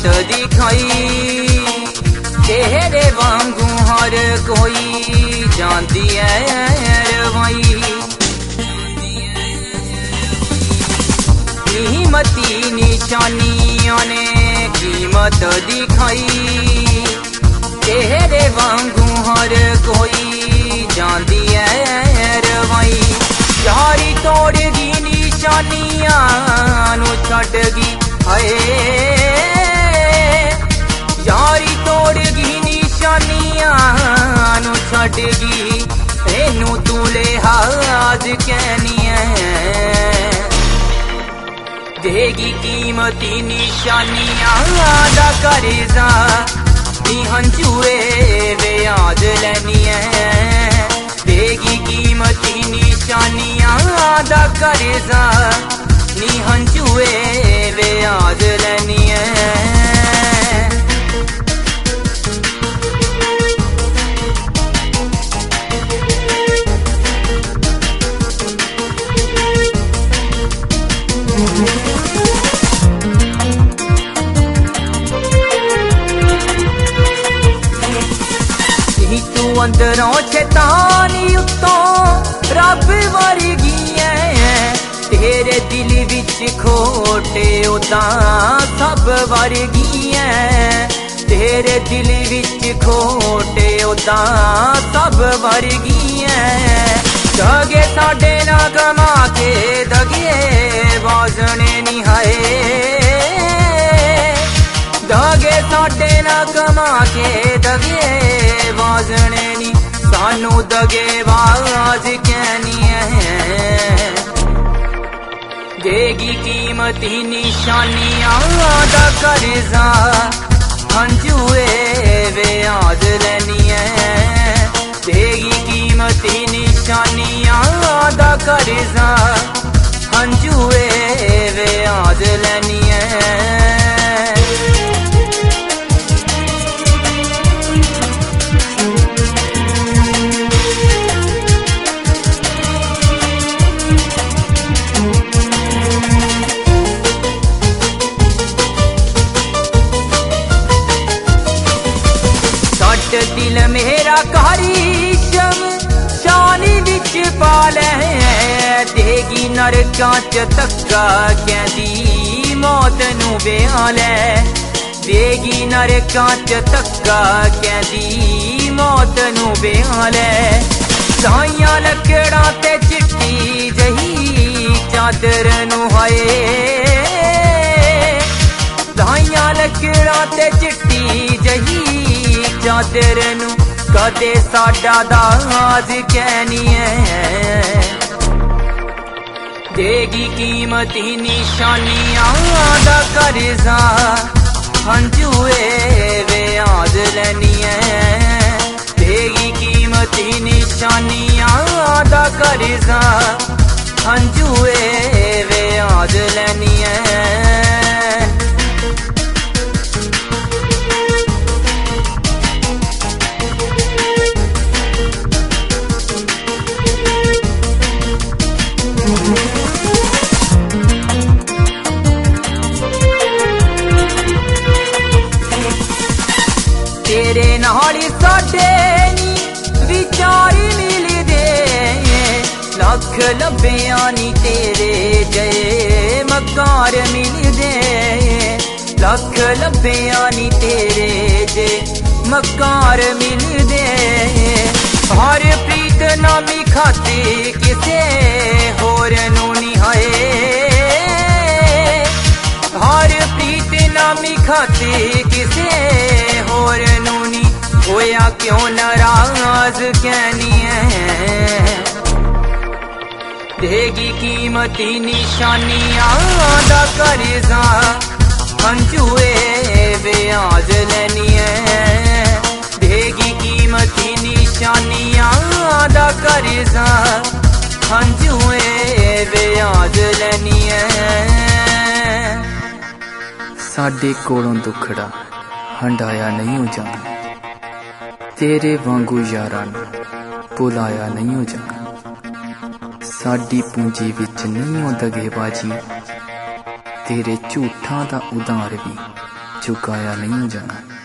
दिखाई तेरे वांगू हर कोई जानदी है रवाई कीमती निशानियां ने कीमत दिखाई तेरे वांगू हर कोई जानदी है रवाई यारी तोड़गी निशानियां नु छड़गी हाय यारी तोड़गी निशानियां नु छड़गी तेनू तू लिहाज कहनी है देगी कीमती निशानियां दा करजा नी हंजुए ब्याज लैनी है देगी कीमती निशानियां दा करजा नी हंजुए ब्याज लैनी है अंदरों चेतानी उत्तों रब वर्गी है तेरे दिल विच खोटे उदां सब वर्गी है तेरे दिल विच खोटे उदां सब वर्गी है दगे साडे ना गमा के दगे बाजने निहाए दगे साडे ना गमा के दगे बाजने नी सानू दगे बाज कहनी है देगी कीमती निशानियां दा करजा हंजुए ब्याज लैनी है देगी कीमती निशानियां दा करजा हंजुए ब्याज लैनी है दिल मेरा कारी शानी विच पाल है देगी नरकां च धक्का कहदी मौत नू ब्याल है देगी नरकां च धक्का कहदी मौत नू ब्याल है साइयां लकड़ां ते चिट्टी जही चादर नू हाय साइयां लकड़ां ते चिट्टी जही चादर नू कदे साडा दाज कहनी है देगी कीमती निशानियां दा करजा हंजुए ब्याज लैनी है देगी कीमती निशानियां दा करजा हंजुए ब्याज लैनी है तेरे नाल साडे नी विचारी मिलदे लख लब्बियां नी तेरे जय मकार मिलदे लख लब्बियां नी तेरे जय मकार मिलदे हर प्रीत नामी खाते किसे होर नू निहाए हर प्रीत नामी खाते किसे होर नू नी होया क्यों नाराज कहनी है देगी कीमती निशानियां दा करजा हंजुए ब्याज लैनी है देगी कीमती निशानियां दा करजा हंजुए ब्याज लैनी है साडे कोलों दुखड़ा हंडाया नहीं हो जाना तेरे वांगू यारां भुलाया नहीं हो जाना साडी पूंजी विच नहीं हो दगेबाजी तेरे झूठां दा उधार भी चुकाया नहीं हो जाना।